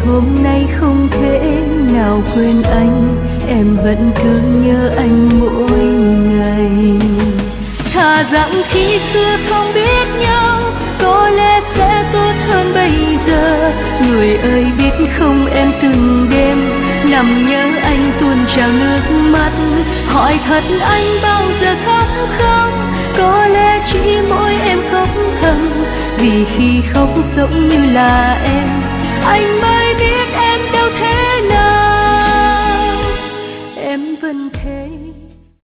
hôm nay không thể nào quên anh, em vẫn cứ nhớ anh mỗi ngày. Thà rằng khi xưa không biết nhau, có lẽ sẽ tốt hơn bây giờ. Người ơi biết không, em từng đêm nằm nhớ anh tuôn trào nước mắt. Hỏi thật anh bao giờ khóc không? Có lẽ chỉ mỗi em khóc thầm, vì khi khóc giống như là em, anh mới biết em đâu thế